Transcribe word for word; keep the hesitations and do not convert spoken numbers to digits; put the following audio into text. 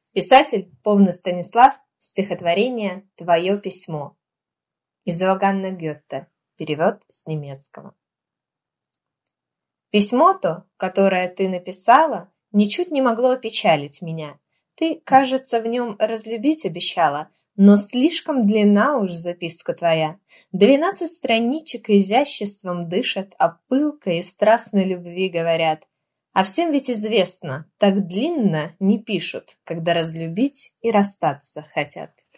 Писатель Повны Станислав, стихотворение «Твое письмо». Из Иоганна Гёте. Перевод с немецкого. Письмо то, которое ты написала, ничуть не могло опечалить меня. Ты, кажется, в нем разлюбить обещала, но слишком длинна уж записка твоя. Двенадцать страничек изяществом дышат, о пылкой и страстной любви говорят. А всем ведь известно, так длинно не пишут, когда разлюбить и расстаться хотят.